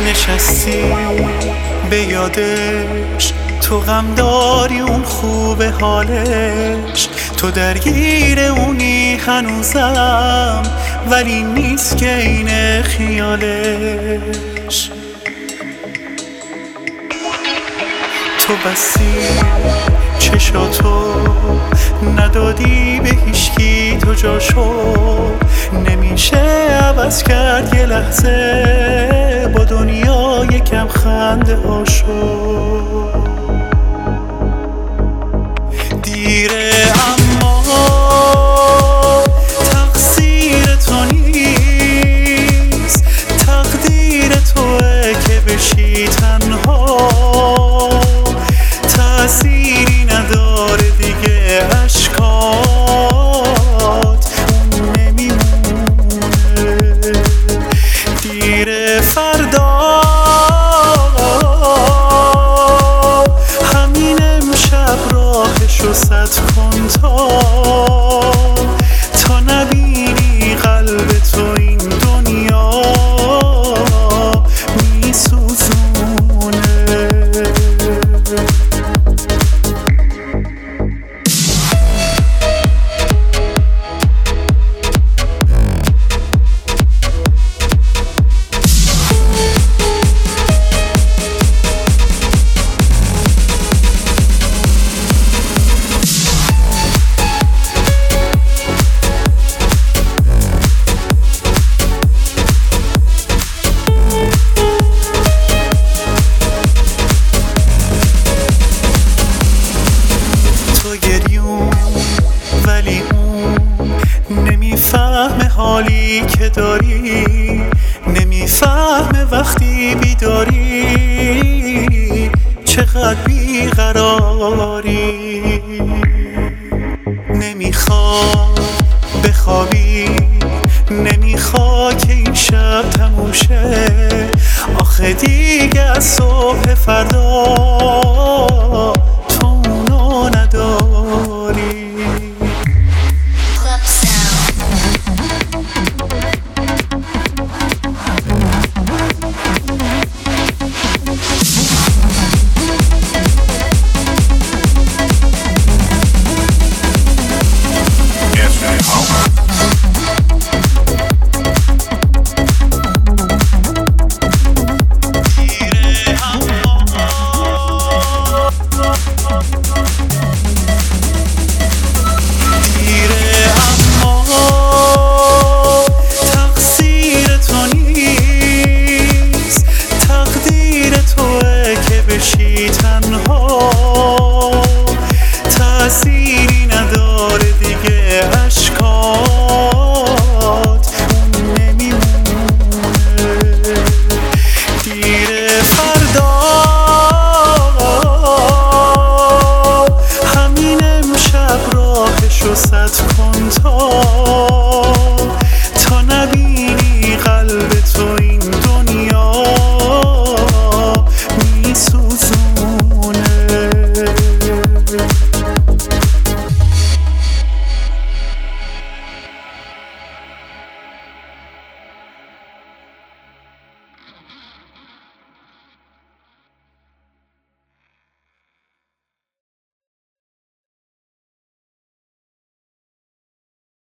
نشستی به یادش، تو غم داری اون خوبه حالش، تو درگیر اونی هنوزم ولی نیست که اینه خیالش. تو بستی چشاتو ندادی به هیچکی، تو جاشو نمیشه عوض کرد یه لحظه، با دنیا یکم خنده هاشو. دیره اما تقصیر تو نیست، تقدیر توه که بشی تنها، تأثیری نداره دیگه اشکات اون نمیمونه. دیره فردا همین امشب راهشو سد کن تا نبینی قلب تو این دنیا میسوزونه. ولی اون نمیفهمه حالی که داری، نمیفهمه وقتی بیداری چقدر بیقراری. نمیخواد بخوابی، نمیخواد که این شب تموم شه، آخه دیگه از صبح فردا